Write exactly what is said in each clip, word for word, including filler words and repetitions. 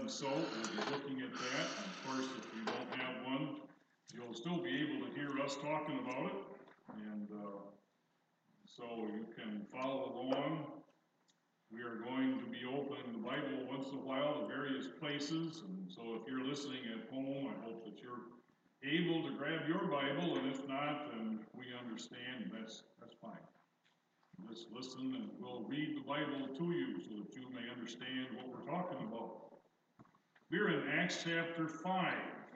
so, we'll be looking at that. And of course, if you don't have one, you'll still be able to hear us talking about it. And uh, so you can follow along. We are going to be opening the Bible once in a while to various places. And so if you're listening at home, I hope that you're able to grab your Bible. And if not, then we understand. That's, that's fine. Just listen and we'll read the Bible to you so that you may understand what we're talking about. We're in Acts chapter five.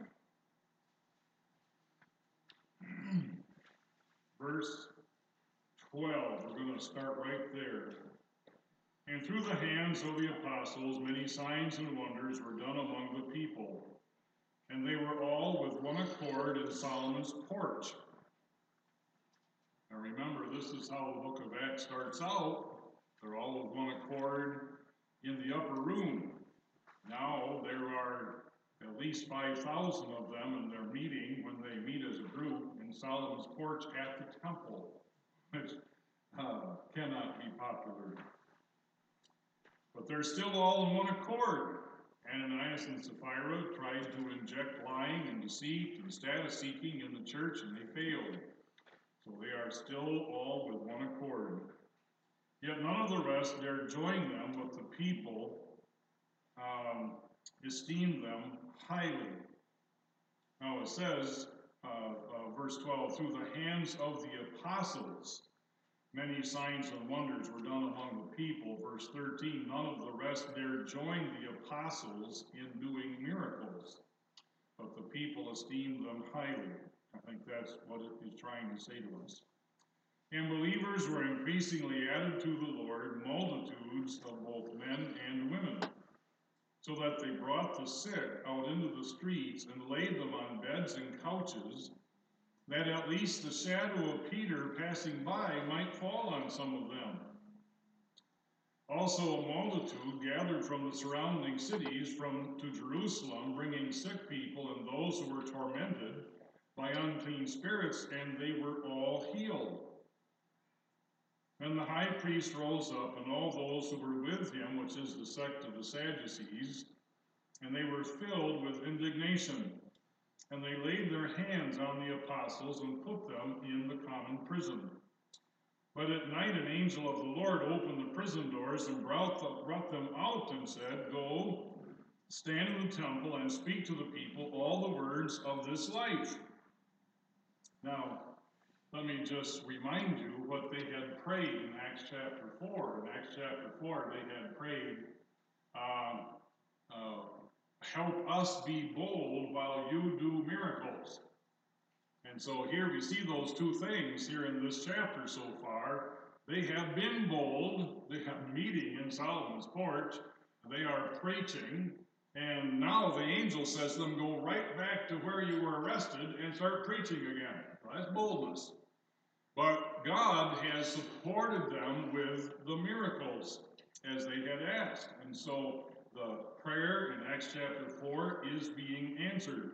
Verse twelve. We're going to start right there. And through the hands of the apostles, many signs and wonders were done among the people. And they were all with one accord in Solomon's porch. Now remember, this is how the book of Acts starts out. They're all with one accord in the upper room. Now there are at least five thousand of them, and they're meeting when they meet as a group in Solomon's porch at the temple, which uh, cannot be popular. But they're still all in one accord. Ananias and Sapphira tried to inject lying and deceit and status seeking in the church, and they failed. So they are still all with one accord. Yet none of the rest dared join them, but the people um, esteemed them highly. Now it says, uh, uh, verse twelve, through the hands of the apostles, many signs and wonders were done among the people. Verse thirteen, none of the rest dared join the apostles in doing miracles, but the people esteemed them highly. I think that's what it is trying to say to us. And believers were increasingly added to the Lord, multitudes of both men and women, so that they brought the sick out into the streets and laid them on beds and couches, that at least the shadow of Peter passing by might fall on some of them. Also a multitude gathered from the surrounding cities from to Jerusalem, bringing sick people and those who were tormented by unclean spirits, and they were all healed. And the high priest rose up, and all those who were with him, which is the sect of the Sadducees, and they were filled with indignation. And they laid their hands on the apostles and put them in the common prison. But at night an angel of the Lord opened the prison doors and brought, the, brought them out and said, go, stand in the temple and speak to the people all the words of this life. Now, let me just remind you what they had prayed in Acts chapter four. In Acts chapter four, they had prayed, uh, uh, help us be bold while you do miracles. And so here we see those two things here in this chapter so far. They have been bold. They have a meeting in Solomon's porch. They are preaching. And now the angel says to them, go right back to where you were arrested and start preaching again. Well, that's boldness. But God has supported them with the miracles as they had asked. And so the prayer in Acts chapter four is being answered.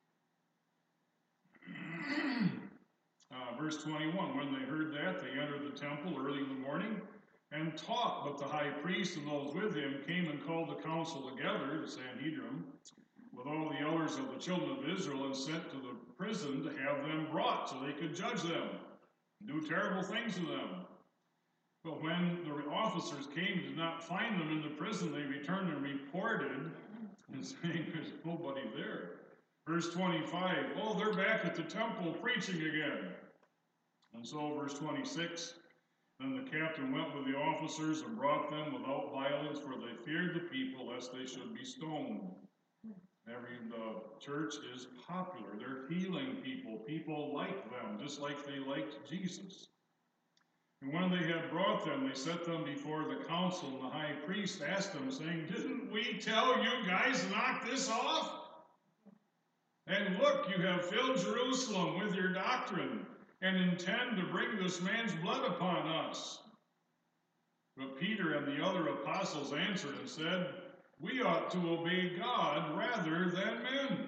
uh, verse twenty-one, when they heard that, they entered the temple early in the morning and taught. But the high priest and those with him came and called the council together, the Sanhedrin, with all the elders of the children of Israel, and sent to the prison to have them brought so they could judge them, do terrible things to them. But when the officers came and did not find them in the prison, they returned and reported, and saying there's nobody there. Verse twenty-five, oh, they're back at the temple preaching again. And so verse twenty-six, then the captain went with the officers and brought them without violence, for they feared the people, lest they should be stoned. Every the church is popular. They're healing people. People like them, just like they liked Jesus. And when they had brought them, they set them before the council, and the high priest asked them, saying, didn't we tell you guys to knock this off? And look, you have filled Jerusalem with your doctrine, and intend to bring this man's blood upon us. But Peter and the other apostles answered and said, we ought to obey God rather than men.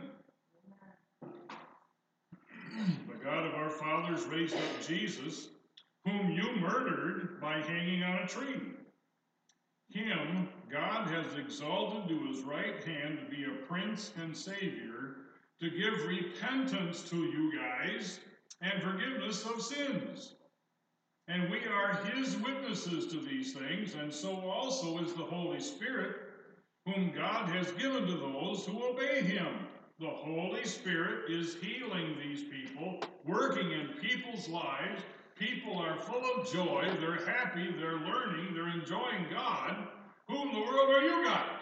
The God of our fathers raised up Jesus, whom you murdered by hanging on a tree. Him God has exalted to his right hand to be a prince and savior, to give repentance to you guys and forgiveness of sins. And we are his witnesses to these things, and so also is the Holy Spirit, whom God has given to those who obey him. The Holy Spirit is healing these people, working in people's lives. People are full of joy, they're happy, they're learning, they're enjoying God. Who in the world are you guys?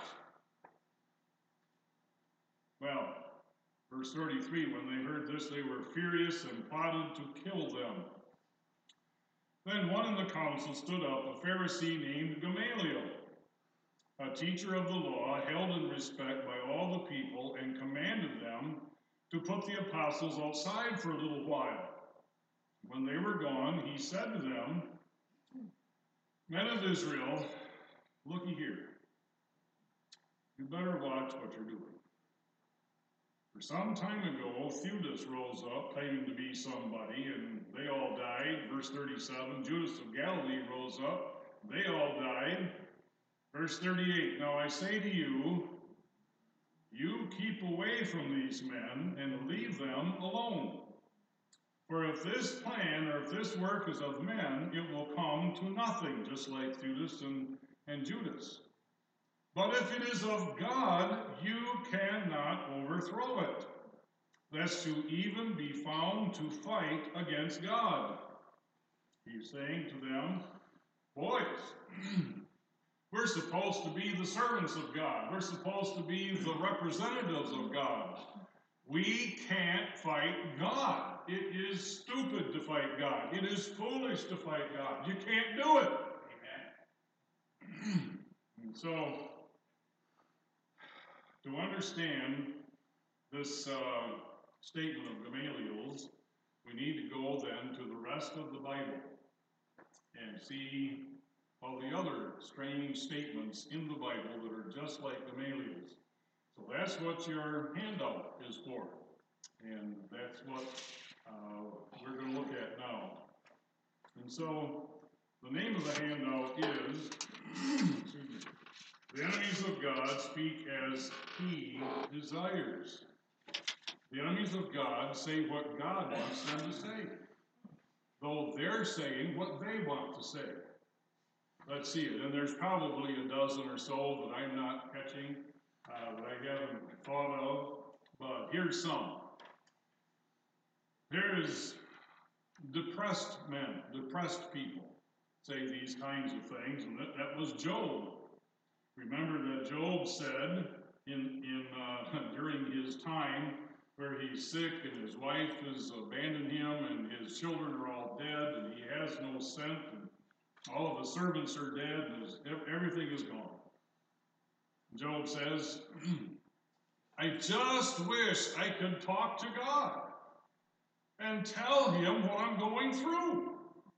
Well, verse thirty-three, when they heard this, they were furious and plotted to kill them. Then one in the council stood up, a Pharisee named Gamaliel, a teacher of the law, held in respect by all the people, and commanded them to put the apostles outside for a little while. When they were gone, he said to them, Men of Israel, looky here. You better watch what you're doing. For some time ago, Theudas rose up, claiming to be somebody, and they all died. Verse thirty-seven, Judas of Galilee rose up. They all died. Verse thirty-eight, Now I say to you, you keep away from these men and leave them alone. For if this plan or if this work is of men, it will come to nothing, just like Theudas and, and Judas. But if it is of God, you cannot overthrow it, lest you even be found to fight against God. He's saying to them, boys, we're supposed to be the servants of God. We're supposed to be the representatives of God. We can't fight God. It is stupid to fight God. It is foolish to fight God. You can't do it. Amen. And so, to understand this uh, statement of Gamaliel's, we need to go then to the rest of the Bible and see all the other strange statements in the Bible that are just like Gamaliel's. So that's what your handout is for. And that's what uh, we're going to look at now. And so the name of the handout is, excuse me, The Enemies of God Speak as He Desires. The enemies of God say what God wants them to say, though they're saying what they want to say. Let's see it. And there's probably a dozen or so that I'm not catching, uh, that I haven't thought of, but here's some. There's depressed men, depressed people say these kinds of things, and that, that was Job. Remember that Job said in, in uh, during his time where he's sick and his wife has abandoned him and his children are all dead and he has no scent and all of the servants are dead and his, everything is gone. Job says, I just wish I could talk to God and tell him what I'm going through.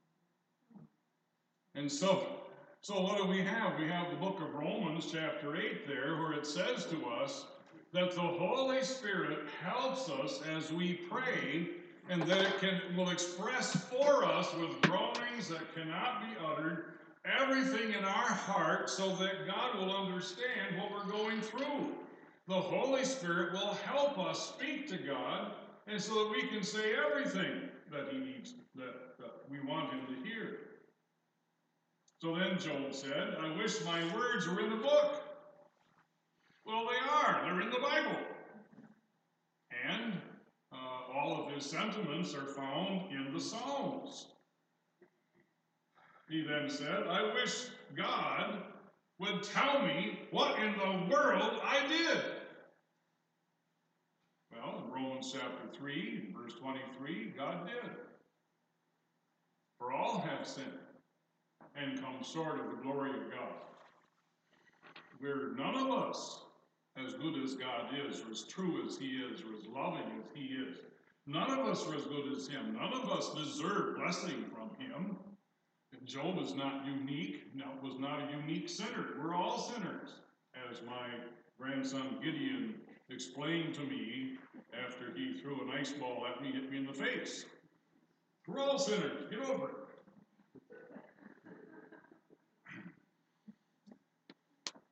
And so, so what do we have? We have the book of Romans chapter eight there, where it says to us that the Holy Spirit helps us as we pray, and that it can will express for us with groanings that cannot be uttered everything in our heart, so that God will understand what we're going through. The Holy Spirit will help us speak to God, and so that we can say everything that He needs, that, that we want Him to hear. So then Job said, I wish my words were in a book. Well, they are. They're in the Bible. And uh, all of his sentiments are found in the Psalms. He then said, I wish God would tell me what in the world I did. Well, in Romans chapter three, verse twenty-three, God did. For all have sinned and come short of the glory of God. We're none of us as good as God is, or as true as He is, or as loving as He is. None of us are as good as Him. None of us deserve blessing from Him. And Job is not unique. No, was not a unique sinner. We're all sinners, as my grandson Gideon explained to me after he threw an ice ball at me, hit me in the face. We're all sinners. Get over it.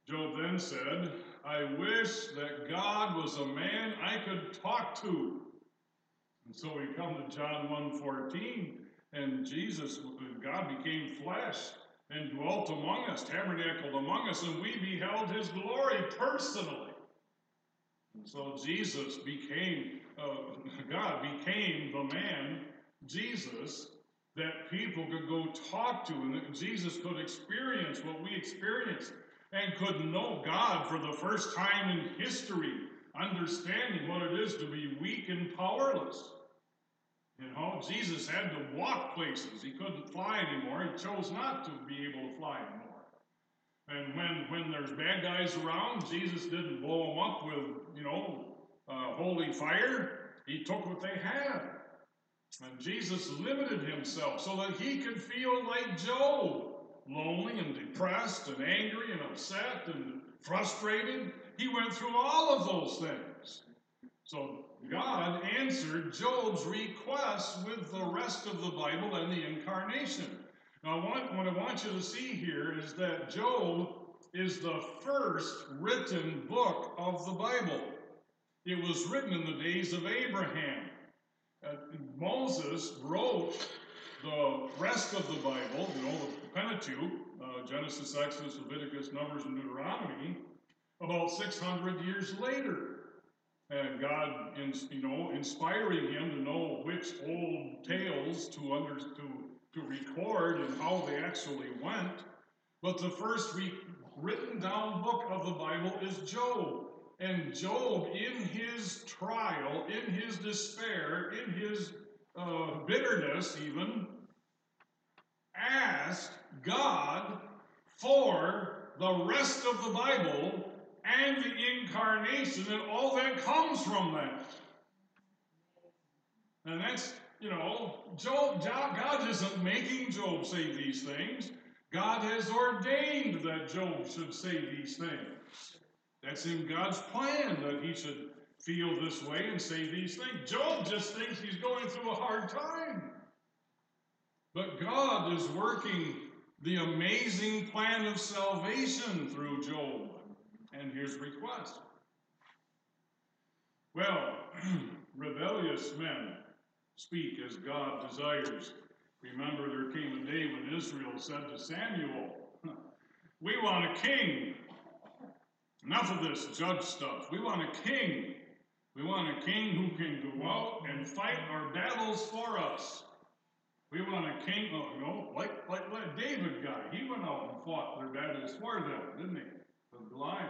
Job then said, I wish that God was a man I could talk to. And so we come to John one fourteen, and Jesus, God became flesh and dwelt among us, tabernacled among us, and we beheld his glory personally. And so Jesus became, uh, God became the man, Jesus, that people could go talk to, and that Jesus could experience what we experienced, and could know God for the first time in history, understanding what it is to be weak and powerless. You know, Jesus had to walk places. He couldn't fly anymore. He chose not to be able to fly anymore. And when, when there's bad guys around, Jesus didn't blow them up with, you know, uh, holy fire. He took what they had. And Jesus limited himself so that he could feel like Job, lonely and depressed and angry and upset and frustrated. He went through all of those things. So God answered Job's request with the rest of the Bible and the incarnation. Now, what, what I want you to see here is that Job is the first written book of the Bible. It was written in the days of Abraham. Uh, Moses wrote the rest of the Bible, you know, the Pentateuch, uh, Genesis, Exodus, Leviticus, Numbers, and Deuteronomy, about six hundred years later. And God, in, you know, inspiring him to know which old tales to, under, to, to record and how they actually went. But the first re- written down book of the Bible is Job. And Job, in his trial, in his despair, in his uh, bitterness even, asked God for the rest of the Bible and the incarnation and all that comes from that. And that's, you know, Job, God isn't making Job say these things. God has ordained that Job should say these things. That's in God's plan that he should feel this way and say these things. Job just thinks he's going through a hard time. But God is working the amazing plan of salvation through Job and his request. Well, rebellious men speak as God desires. Remember, there came a day when Israel said to Samuel, we want a king. Enough of this judge stuff. We want a king. We want a king who can go out and fight our battles for us. We want a king, oh, you know, like, like that David guy. He went out and fought their battles for them, didn't he? With Goliath.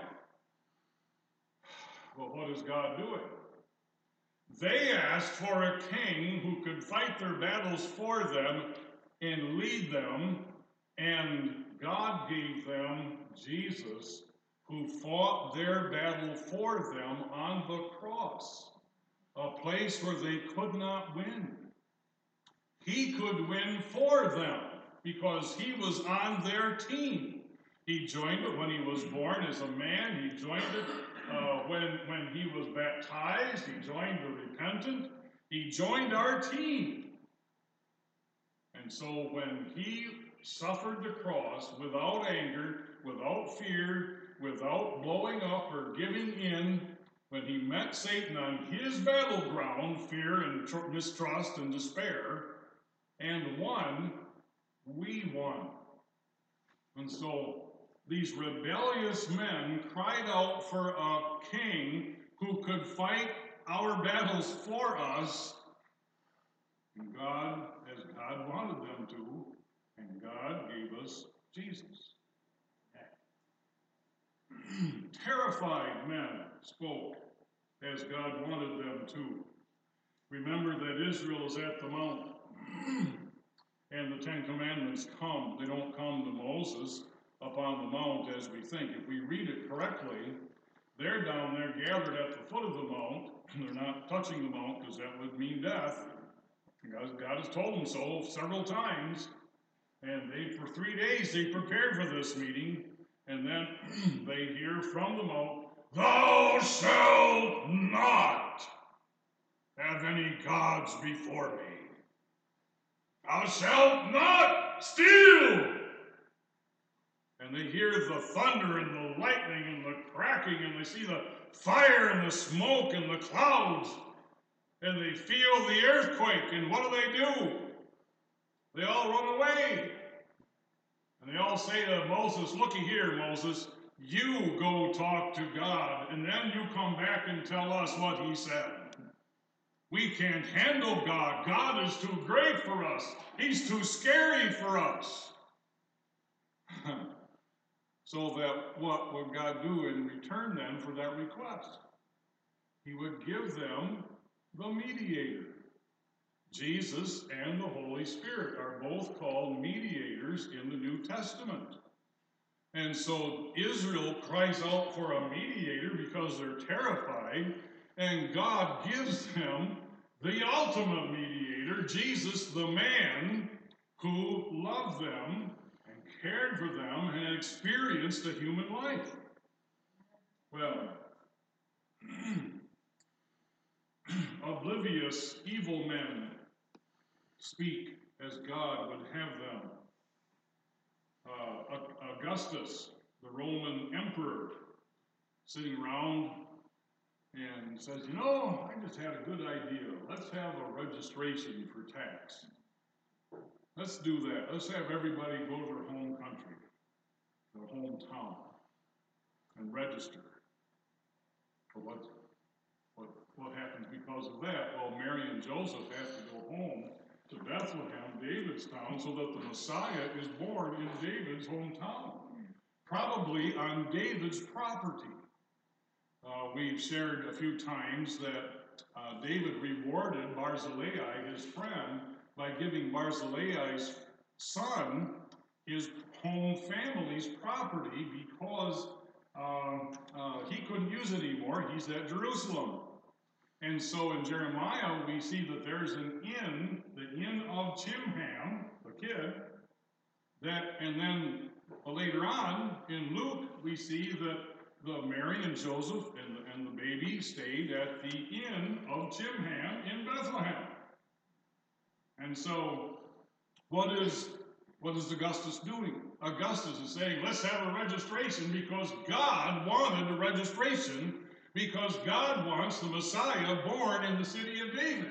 Well, what is God doing? They asked for a king who could fight their battles for them and lead them, and God gave them Jesus, who fought their battle for them on the cross, a place where they could not win. He could win for them because he was on their team. He joined it when he was born as a man. He joined it uh, when, when he was baptized. He joined the repentant. He joined our team. And so when he suffered the cross without anger, without fear, without blowing up or giving in, when he met Satan on his battleground, fear and tr- mistrust and despair, and won, we won. And so these rebellious men cried out for a king who could fight our battles for us. And God, as God wanted them to, and God gave us Jesus. Terrified men spoke as God wanted them to. Remember that Israel is at the mount, and the Ten Commandments come. They don't come to Moses up on the mount as we think. If we read it correctly, they're down there gathered at the foot of the mount. They're not touching the mount because that would mean death. God, God has told them so several times. And they, for three days, they prepared for this meeting. And then they hear from the mount, thou shalt not have any gods before me. Thou shalt not steal. And they hear the thunder and the lightning and the cracking, and they see the fire and the smoke and the clouds, and they feel the earthquake, and what do they do? They all run away. And they all say to Moses, looky here, Moses, you go talk to God, and then you come back and tell us what he said. We can't handle God. God is too great for us. He's too scary for us. So that what would God do in return then for that request? He would give them the mediator. Jesus and the Holy Spirit are both called mediators in the New Testament. And so Israel cries out for a mediator because they're terrified, and God gives them the ultimate mediator, Jesus, the man who loved them and cared for them and had experienced a human life. Well, oblivious, evil men speak as God would have them. Uh, Augustus, the Roman emperor, sitting around and says, you know, I just had a good idea. Let's have a registration for tax. Let's do that. Let's have everybody go to their home country, their hometown, and register. For what, what, what happens because of that? Well, Mary and Joseph have to go home to Bethlehem, David's town, so that the Messiah is born in David's hometown, probably on David's property. Uh, we've shared a few times that uh, David rewarded Barzillai, his friend, by giving Barzillai's son his home family's property because uh, uh, he couldn't use it anymore. He's at Jerusalem. And so in Jeremiah, we see that there's an inn, the inn of Chimham, the kid, that, and then later on in Luke, we see that the Mary and Joseph and the, and the baby stayed at the inn of Chimham in Bethlehem. And so, what is what is Augustus doing? Augustus is saying, let's have a registration because God wanted a registration, because God wants the Messiah born in the city of David.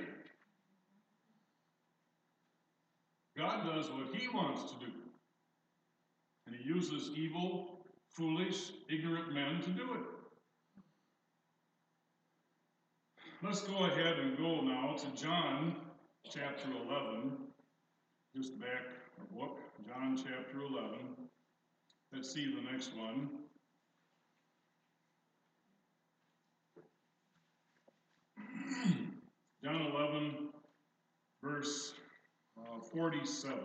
God does what he wants to do. And he uses evil, foolish, ignorant men to do it. Let's go ahead and go now to John chapter eleven. Just back a book, John chapter eleven. Let's see the next one. John eleven, verse uh, forty-seven.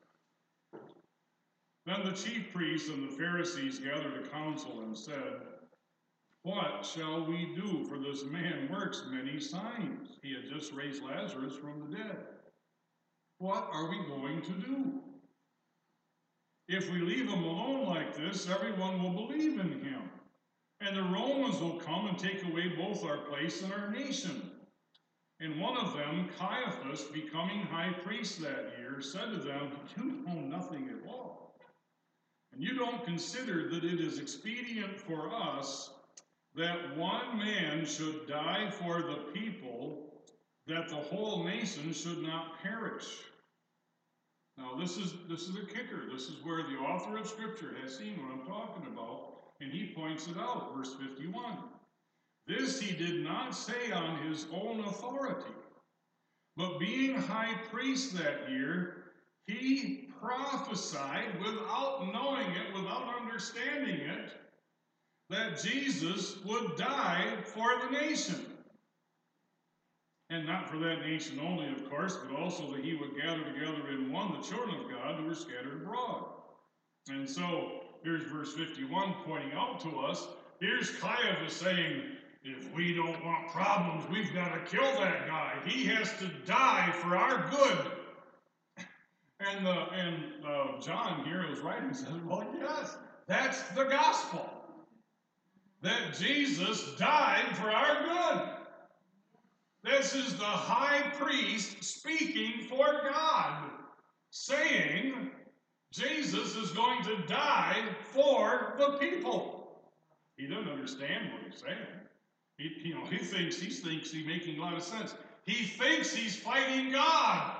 Then the chief priests and the Pharisees gathered a council and said, what shall we do? For this man works many signs. He had just raised Lazarus from the dead. What are we going to do? If we leave him alone like this, everyone will believe in him. And the Romans will come and take away both our place and our nation. And one of them, Caiaphas, becoming high priest that year, said to them, you know nothing at all. And you don't consider that it is expedient for us that one man should die for the people, that the whole nation should not perish. Now this is this is a kicker. This is where the author of Scripture has seen what I'm talking about, and he points it out, verse fifty-one. This he did not say on his own authority, but being high priest that year, he prophesied without knowing it, without understanding it, that Jesus would die for the nation. And not for that nation only, of course, but also that he would gather together in one the children of God who were scattered abroad. And so, here's verse fifty-one pointing out to us, here's Caiaphas saying, if we don't want problems, we've got to kill that guy. He has to die for our good. And, uh, and uh, John here is writing says, well, yes, that's the gospel. That Jesus died for our good. This is the high priest speaking for God, saying, Jesus is going to die for the people. He doesn't understand what he's saying. He, you know, he thinks he thinks he's making a lot of sense. He thinks he's fighting God.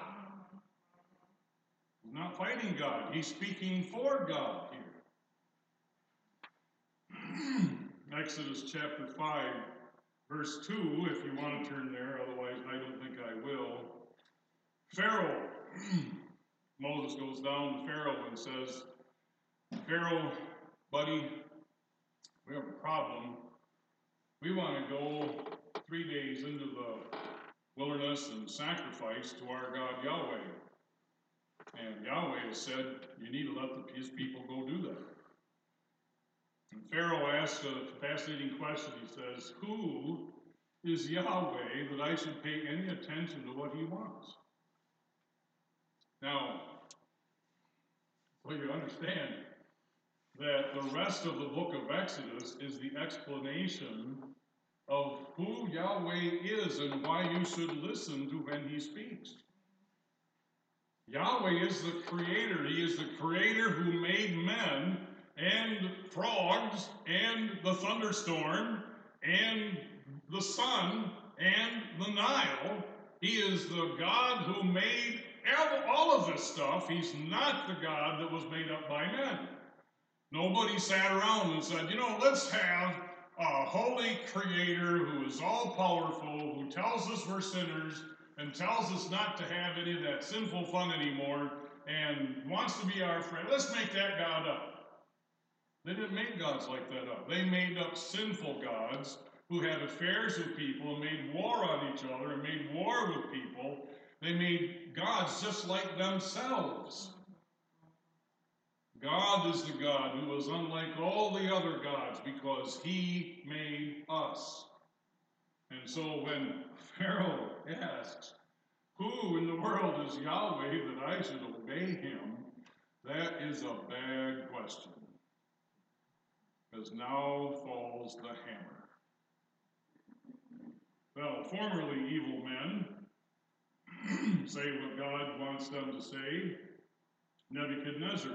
He's not fighting God. He's speaking for God here. Exodus chapter five, verse two, if you want to turn there, otherwise I don't think I will. Pharaoh, Moses goes down to Pharaoh and says, Pharaoh, buddy, we have a problem. We want to go three days into the wilderness and sacrifice to our God Yahweh. And Yahweh has said, you need to let the, his people go do that. And Pharaoh asks a fascinating question. He says, who is Yahweh that I should pay any attention to what he wants? Now, well, you understand that the rest of the book of Exodus is the explanation of who Yahweh is and why you should listen to when he speaks. Yahweh is the creator. He is the creator who made men and frogs and the thunderstorm and the sun and the Nile. He is the God who made all of this stuff. He's not the God that was made up by men. Nobody sat around and said, you know, let's have a holy creator who is all powerful, who tells us we're sinners and tells us not to have any of that sinful fun anymore and wants to be our friend. Let's make that God up. They didn't make gods like that up. They made up sinful gods who had affairs with people and made war on each other and made war with people. They made gods just like themselves. God is the God who is unlike all the other gods because he made us. And so when Pharaoh asks, who in the world is Yahweh that I should obey him? That is a bad question. Because now falls the hammer. Well, formerly evil men say what God wants them to say. Nebuchadnezzar.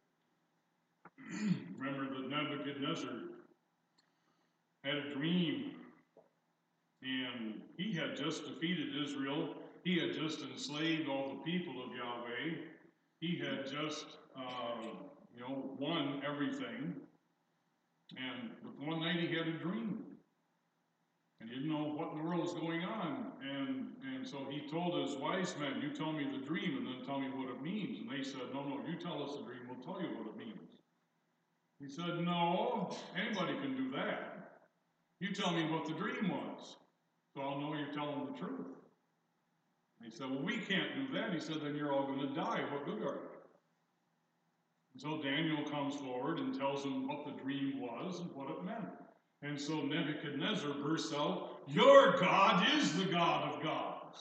Remember that Nebuchadnezzar had a dream, and he had just defeated Israel. He had just enslaved all the people of Yahweh. He had just, uh, you know, won everything. And one night he had a dream. And he didn't know what in the world was going on. And, and so he told his wise men, you tell me the dream and then tell me what it means. And they said, no, no, you tell us the dream, we'll tell you what it means. He said, no, anybody can do that. You tell me what the dream was, so I'll know you're telling the truth. And he said, well, we can't do that. He said, then you're all going to die. What good are you? And so Daniel comes forward and tells him what the dream was and what it meant. And so Nebuchadnezzar bursts out, your God is the God of gods.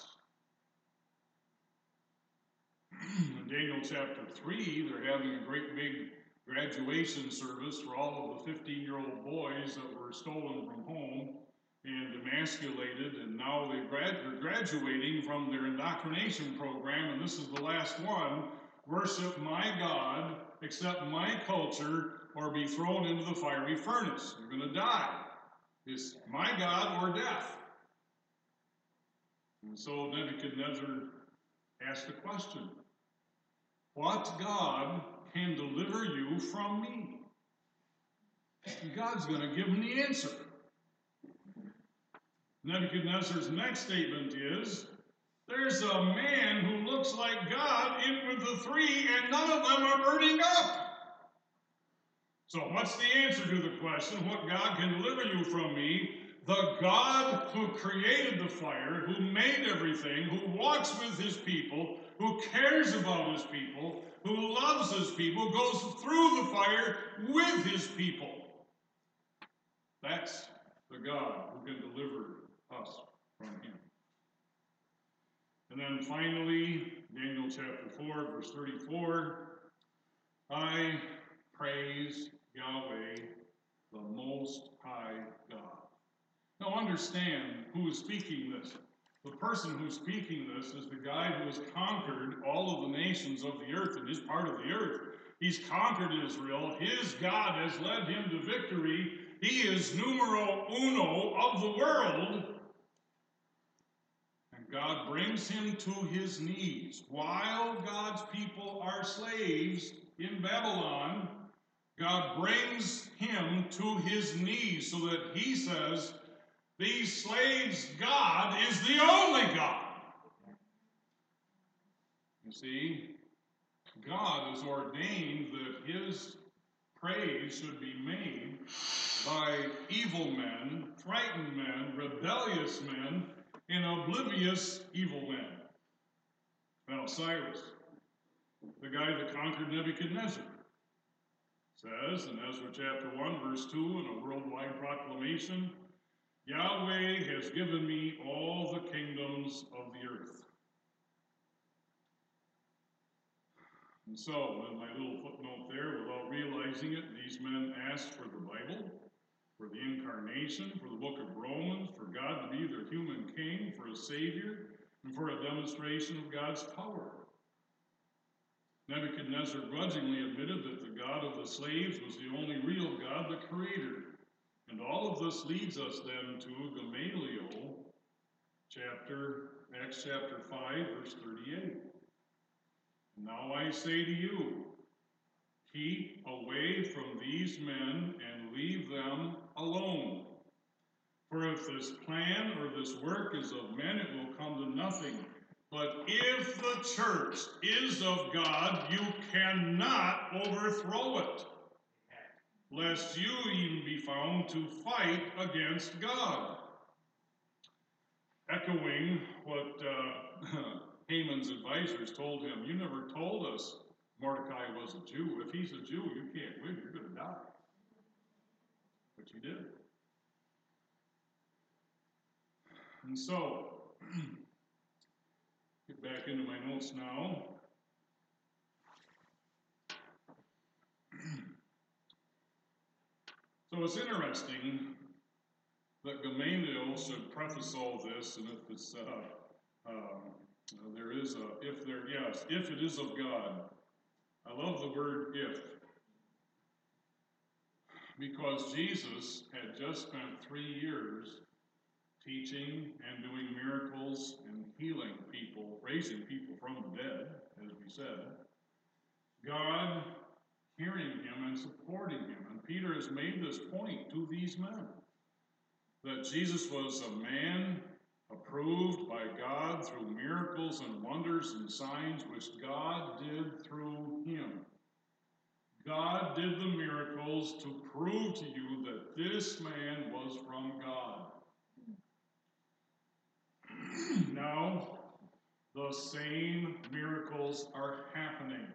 In Daniel chapter three, they're having a great big graduation service for all of the fifteen-year-old boys that were stolen from home and emasculated, and now they grad- they're graduating from their indoctrination program, and this is the last one. Worship my God, accept my culture, or be thrown into the fiery furnace. You're going to die. It's my God or death. And so Nebuchadnezzar asked the question, what God can deliver you from me? And God's going to give him the answer. Nebuchadnezzar's next statement is, there's a man who looks like God in with the three, and none of them are burning up. So what's the answer to the question, what God can deliver you from me? The God who created the fire, who made everything, who walks with his people, who cares about his people, who loves his people, goes through the fire with his people. That's the God who can deliver us from him. And then finally, Daniel chapter four, verse thirty-four, I praise Yahweh, the Most High God. Now understand who is speaking this. The person who's speaking this is the guy who has conquered all of the nations of the earth and is part of the earth. He's conquered Israel. His God has led him to victory. He is numero uno of the world. And God brings him to his knees. While God's people are slaves in Babylon, God brings him to his knees so that he says, these slaves' God is the only God. You see, God has ordained that his praise should be made by evil men, frightened men, rebellious men, and oblivious evil men. Now, Cyrus, the guy that conquered Nebuchadnezzar, says in Ezra chapter one, verse two, in a worldwide proclamation, Yahweh has given me all the kingdoms of the earth. And so, in my little footnote there, without realizing it, these men asked for the Bible, for the incarnation, for the book of Romans, for God to be their human king, for a savior, and for a demonstration of God's power. Nebuchadnezzar grudgingly admitted that the God of the slaves was the only real God, the creator. And all of this leads us then to Gamaliel, chapter, Acts chapter five, verse thirty-eight. Now I say to you, keep away from these men and leave them alone. For if this plan or this work is of men, it will come to nothing. But if the church is of God, you cannot overthrow it, lest you even be found to fight against God. Echoing what uh, Haman's advisors told him, you never told us Mordecai was a Jew. If he's a Jew, you can't win. You're going to die. But you did. And so, get back into my notes now. So it's interesting that Gamaliel should preface all this, and if it's, uh, um, there is a, if there, yes, if it is of God. I love the word if, because Jesus had just spent three years teaching and doing miracles and healing people, raising people from the dead, as we said. God hearing him and supporting him. And Peter has made this point to these men, that Jesus was a man approved by God through miracles and wonders and signs which God did through him. God did the miracles to prove to you that this man was from God. Now, the same miracles are happening.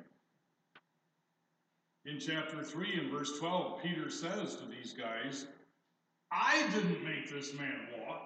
In chapter three and verse twelve, Peter says to these guys, I didn't make this man walk.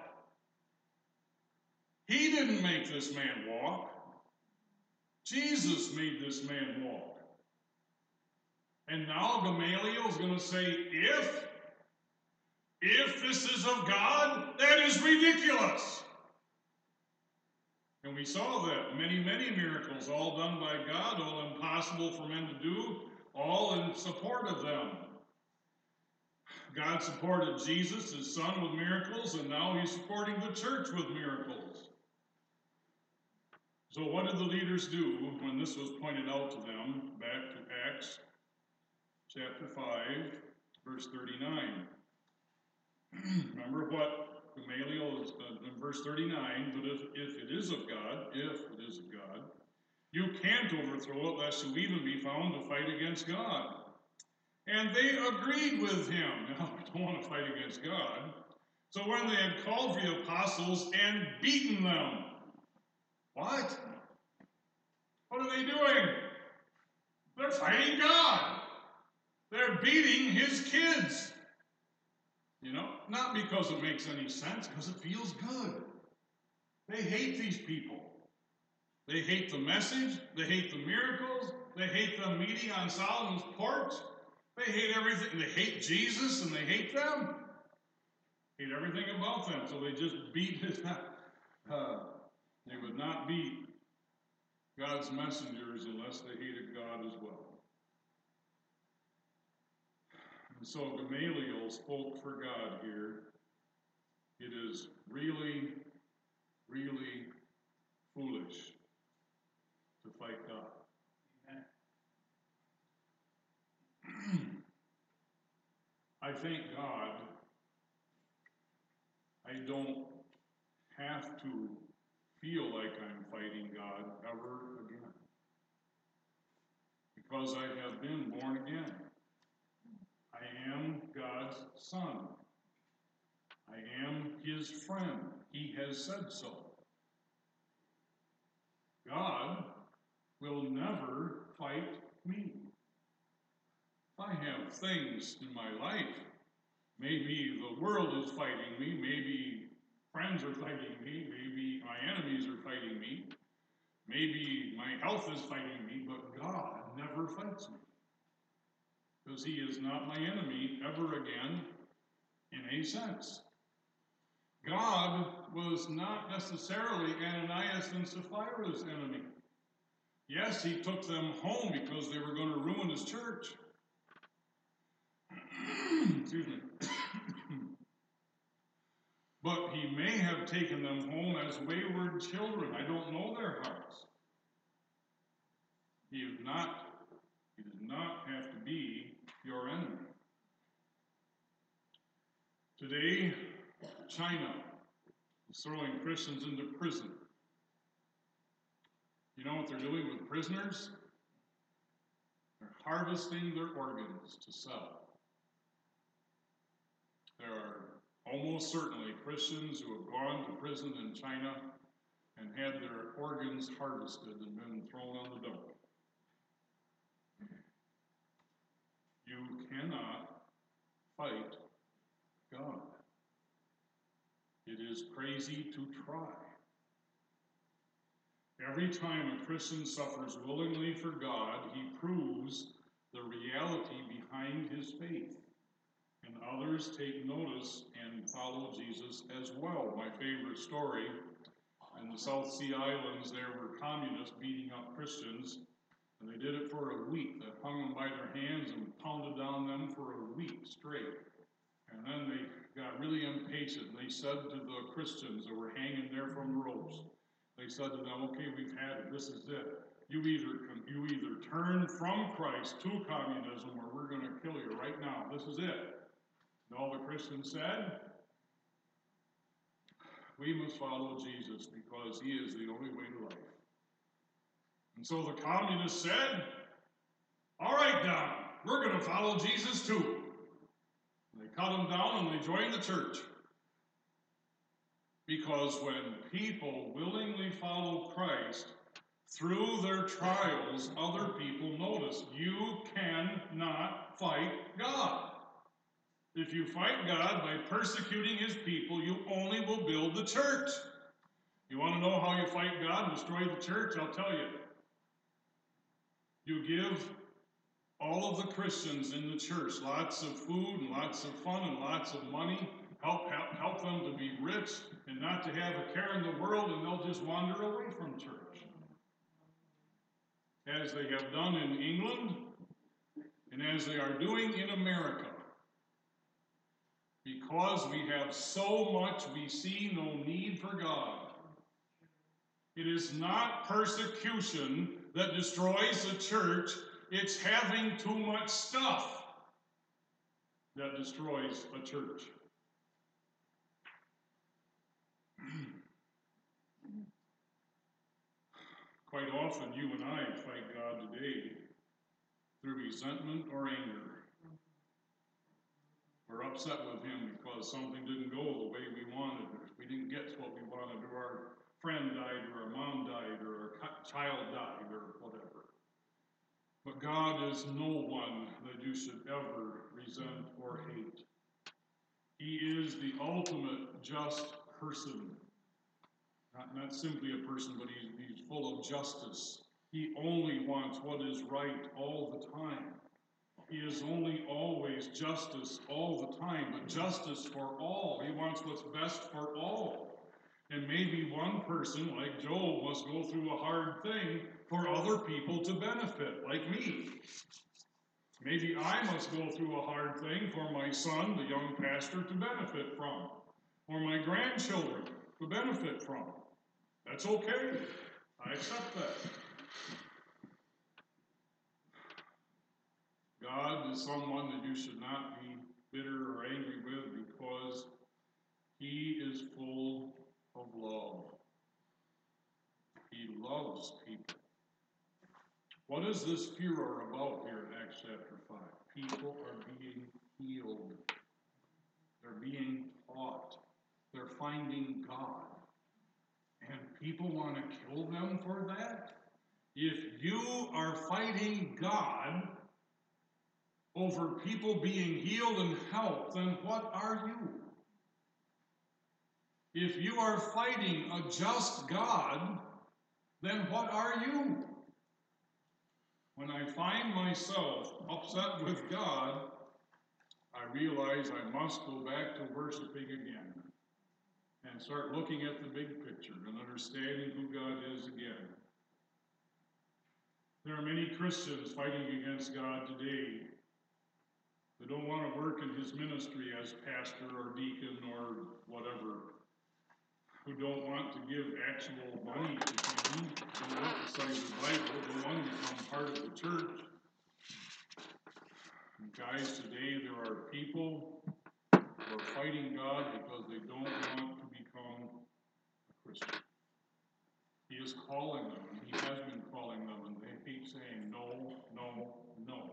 He didn't make this man walk. Jesus made this man walk. And now Gamaliel is going to say, if, if this is of God, that is ridiculous. And we saw that many, many miracles, all done by God, all impossible for men to do, all in support of them. God supported Jesus, his son, with miracles, and now he's supporting the church with miracles. So what did the leaders do when this was pointed out to them? Back to Acts chapter five, verse thirty-nine. Remember what Gamaliel is uh, in verse thirty-nine, but if, if it is of God, if it is of God, you can't overthrow it lest you even be found to fight against God. And they agreed with him. Now, we don't want to fight against God. So when they had called for the apostles and beaten them, what? What are they doing? They're fighting God. They're beating his kids. You know, not because it makes any sense, because it feels good. They hate these people. They hate the message. They hate the miracles. They hate them meeting on Solomon's porch. They hate everything. They hate Jesus and they hate them. Hate everything about them. So they just beat his. Uh, they would not beat God's messengers unless they hated God as well. And so Gamaliel spoke for God here. It is really, really foolish to fight God. Amen. I thank God I don't have to feel like I'm fighting God ever again. Because I have been born again. I am God's son. I am his friend. He has said so. God will never fight me. I have things in my life. Maybe the world is fighting me. Maybe friends are fighting me. Maybe my enemies are fighting me. Maybe my health is fighting me. But God never fights me. Because he is not my enemy ever again in a sense. God was not necessarily Ananias and Sapphira's enemy. Yes, he took them home because they were going to ruin his church. Excuse me. But he may have taken them home as wayward children. I don't know their hearts. He is not, he does not have to be your enemy. Today, China is throwing Christians into prison. You know what they're doing with prisoners? They're harvesting their organs to sell. There are almost certainly Christians who have gone to prison in China and had their organs harvested and been thrown on the dump. You cannot fight God. It is crazy to try. Every time a Christian suffers willingly for God, he proves the reality behind his faith. And others take notice and follow Jesus as well. My favorite story, in the South Sea Islands, there were communists beating up Christians, and they did it for a week. They hung them by their hands and pounded on them for a week straight. And then they got really impatient. They said to the Christians that were hanging there from the ropes, they said to them, okay, we've had it. This is it. You either you either turn from Christ to communism or we're going to kill you right now. This is it. And all the Christians said, we must follow Jesus because he is the only way to life. And so the communists said, all right, Don, we're going to follow Jesus too. And they cut him down and they joined the church. Because when people willingly follow Christ, through their trials, other people notice you cannot fight God. If you fight God by persecuting his people, you only will build the church. You want to know how you fight God and destroy the church? I'll tell you. You give all of the Christians in the church lots of food and lots of fun and lots of money. Help, help, help them to be rich and not to have a care in the world, and they'll just wander away from church. As they have done in England, and as they are doing in America. Because we have so much, we see no need for God. It is not persecution that destroys the church, it's having too much stuff that destroys a church. Quite often, you and I fight God today through resentment or anger. We're upset with him because something didn't go the way we wanted, or we didn't get what we wanted, or our friend died, or our mom died, or our child died, or whatever. But God is no one that you should ever resent or hate. He is the ultimate just person. Not, not simply a person, but he's, he's full of justice. He only wants what is right all the time. He is only always justice all the time, but justice for all. He wants what's best for all. And maybe one person, like Job, must go through a hard thing for other people to benefit, like me. Maybe I must go through a hard thing for my son, the young pastor, to benefit from, or my grandchildren to benefit from. That's okay. I accept that. God is someone that you should not be bitter or angry with because he is full of love. He loves people. What is this furor about here in Acts chapter five? People are being healed. They're being taught. They're finding God. And people want to kill them for that? If you are fighting God over people being healed and helped, then what are you? If you are fighting a just God, then what are you? When I find myself upset with God, I realize I must go back to worshiping again and start looking at the big picture and understanding who God is again. There are many Christians fighting against God today who don't want to work in his ministry as pastor or deacon or whatever, who don't want to give actual money to him, don't want to study the Bible, don't want to become part of the church. And guys, today there are people who are fighting God because they don't want to become a Christian. He is calling them, and he has been calling them, and they keep saying no, no, no.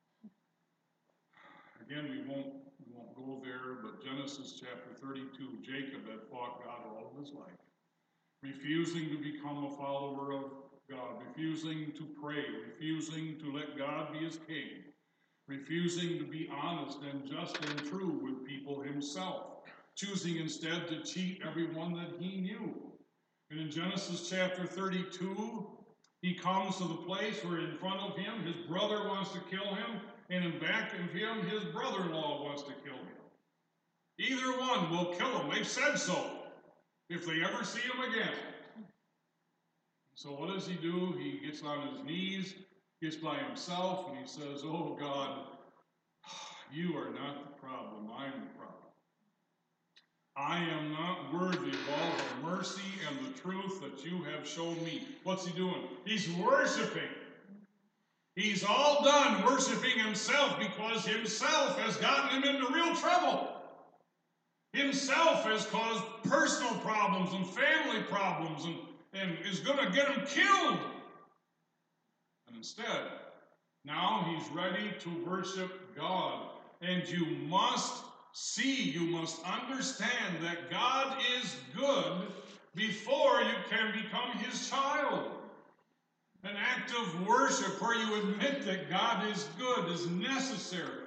Again, we won't, we won't go there, but Genesis chapter thirty-two, Jacob had fought God all of his life, refusing to become a follower of God, refusing to pray, refusing to let God be his king, refusing to be honest and just and true with people himself, choosing instead to cheat everyone that he knew. And in Genesis chapter thirty-two, he comes to the place where in front of him his brother wants to kill him, and in back of him his brother-in-law wants to kill him. Either one will kill him. They've said so, if they ever see him again. So what does he do? He gets on his knees, gets by himself, and he says, "Oh God, you are not the problem. I'm the problem. I am not worthy of all the mercy and the truth that you have shown me." What's he doing? He's worshiping. He's all done worshiping himself because himself has gotten him into real trouble. Himself has caused personal problems and family problems and, and is going to get him killed. And instead, now he's ready to worship God. And you must see, you must understand that God is good before you can become his child. An act of worship where you admit that God is good is necessary.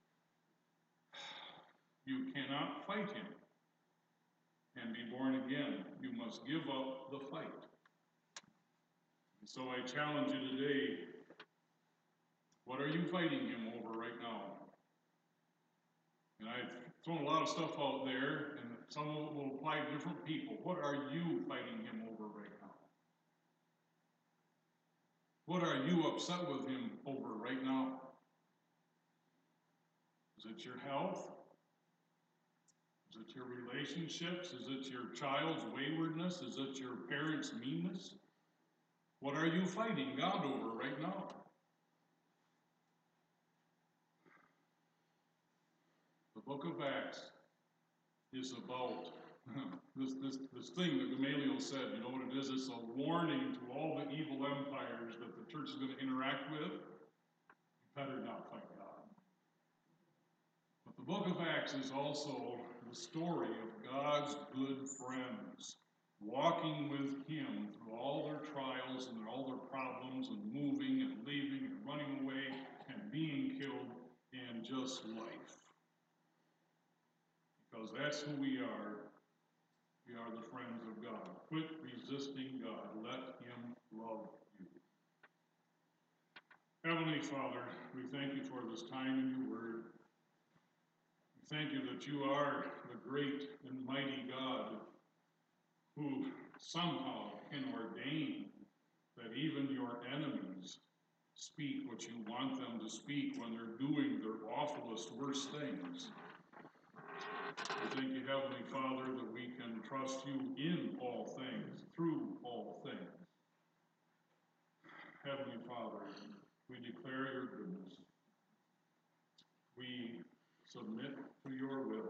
You cannot fight him and be born again. You must give up the fight. And so I challenge you today, what are you fighting him over right now? And I've thrown a lot of stuff out there, and some of it will apply to different people. What are you fighting him over right now? What are you upset with him over right now? Is it your health? Is it your relationships? Is it your child's waywardness? Is it your parents' meanness? What are you fighting God over right now? The book of Acts is about this, this, this thing that Gamaliel said. You know what it is? It's a warning to all the evil empires that the church is going to interact with. You better not fight God. But the book of Acts is also the story of God's good friends walking with him through all their trials and all their problems and moving and leaving and running away and being killed and just life. Because that's who we are. We are the friends of God. Quit resisting God. Let him love you. Heavenly Father, we thank you for this time in your word. We thank you that you are the great and mighty God who somehow can ordain that even your enemies speak what you want them to speak when they're doing their awfulest, worst things. We thank you, Heavenly Father, that we can trust you in all things, through all things. Heavenly Father, we declare your goodness. We submit to your will.